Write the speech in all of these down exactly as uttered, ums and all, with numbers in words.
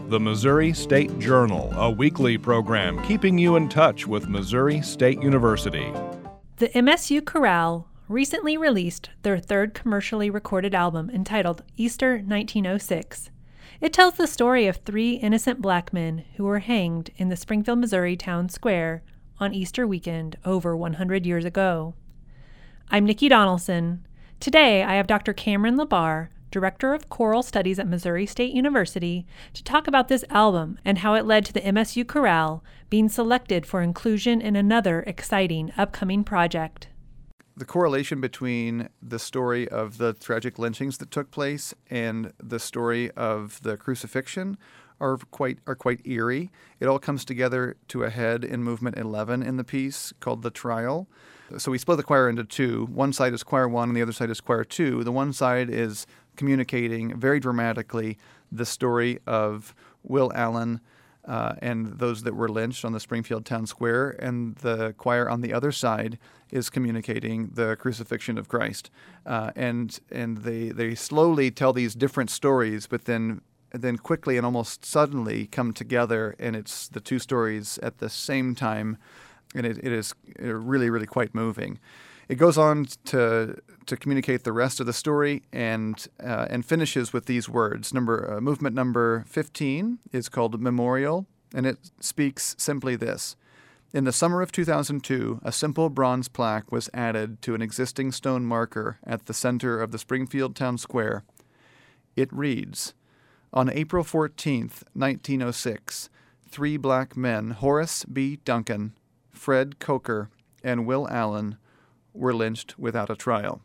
The Missouri State Journal, a weekly program keeping you in touch with Missouri State University. The M S U Chorale recently released their third commercially recorded album entitled Easter nineteen oh six. It tells the story of three innocent black men who were hanged in the Springfield, Missouri town square on Easter weekend over one hundred years ago. I'm Nikki Donaldson. Today I have Doctor Cameron LaBarre, Director of Choral Studies at Missouri State University, to talk about this album and how it led to the M S U Chorale being selected for inclusion in another exciting upcoming project. The correlation between the story of the tragic lynchings that took place and the story of the crucifixion are quite are quite eerie. It all comes together to a head in movement eleven in the piece called The Trial. So we split the choir into two. One side is choir one and the other side is choir two. The one side is communicating very dramatically the story of Will Allen uh, and those that were lynched on the Springfield Town Square, and the choir on the other side is communicating the crucifixion of Christ. Uh, and and they they slowly tell these different stories, but then then quickly and almost suddenly come together, and it's the two stories at the same time, and it, it is really, really quite moving. It goes on to to communicate the rest of the story and uh, and finishes with these words. Number uh, movement number fifteen is called Memorial, and it speaks simply this. In the summer of two thousand two, a simple bronze plaque was added to an existing stone marker at the center of the Springfield Town Square. It reads, on April fourteenth, nineteen oh six, three black men, Horace B. Duncan, Fred Coker, and Will Allen, were lynched without a trial.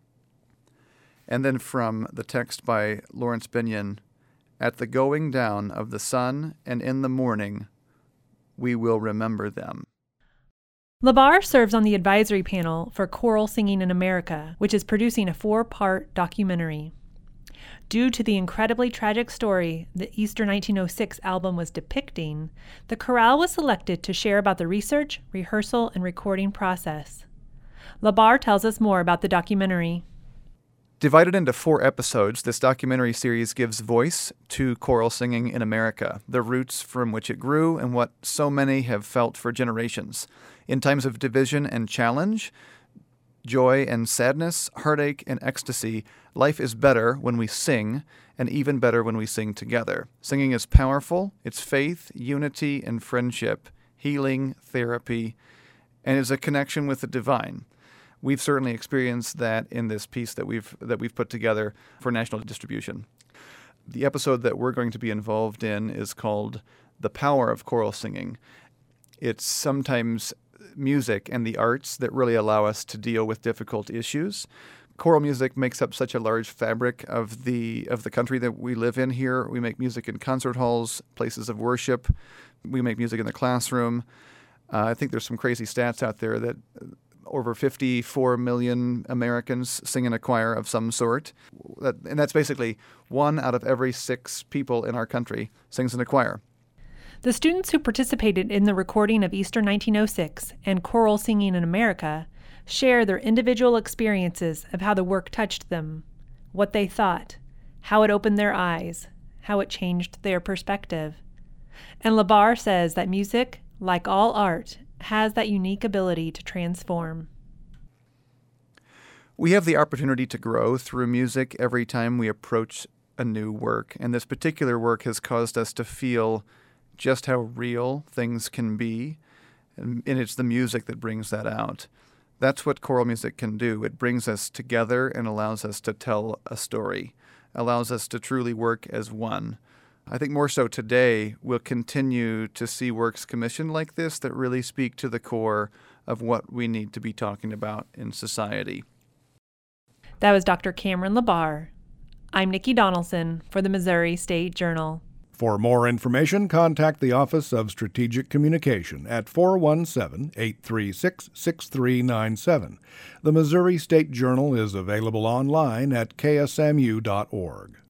And then from the text by Lawrence Binion, at the going down of the sun and in the morning, we will remember them. LaBarre serves on the advisory panel for Choral Singing in America, which is producing a four-part documentary. Due to the incredibly tragic story the Easter nineteen oh six album was depicting, the chorale was selected to share about the research, rehearsal, and recording process. LaBarre tells us more about the documentary. Divided into four episodes, this documentary series gives voice to choral singing in America, the roots from which it grew and what so many have felt for generations. In times of division and challenge, joy and sadness, heartache and ecstasy, life is better when we sing, and even better when we sing together. Singing is powerful. It's faith, unity, and friendship, healing, therapy, and is a connection with the divine. We've certainly experienced that in this piece that we've that we've put together for national distribution. The episode that we're going to be involved in is called The Power of Choral Singing. It's sometimes music and the arts that really allow us to deal with difficult issues. Choral music makes up such a large fabric of the of the country that we live in here. We make music in concert halls, places of worship. We make music in the classroom. Uh, I think there's some crazy stats out there that over fifty-four million Americans sing in a choir of some sort. That, and that's basically one out of every six people in our country sings in a choir. The students who participated in the recording of Easter nineteen oh six and Choral Singing in America share their individual experiences of how the work touched them, what they thought, how it opened their eyes, how it changed their perspective. And LaBarre says that music, like all art, has that unique ability to transform. We have the opportunity to grow through music every time we approach a new work, and this particular work has caused us to feel just how real things can be, and it's the music that brings that out. That's what choral music can do. It brings us together and allows us to tell a story, allows us to truly work as one. I think more so today, we'll continue to see works commissioned like this that really speak to the core of what we need to be talking about in society. That was Doctor Cameron LaBarre. I'm Nikki Donaldson for the Missouri State Journal. For more information, contact the Office of Strategic Communication at four one seven, eight three six, six three nine seven. The Missouri State Journal is available online at k s m u dot org.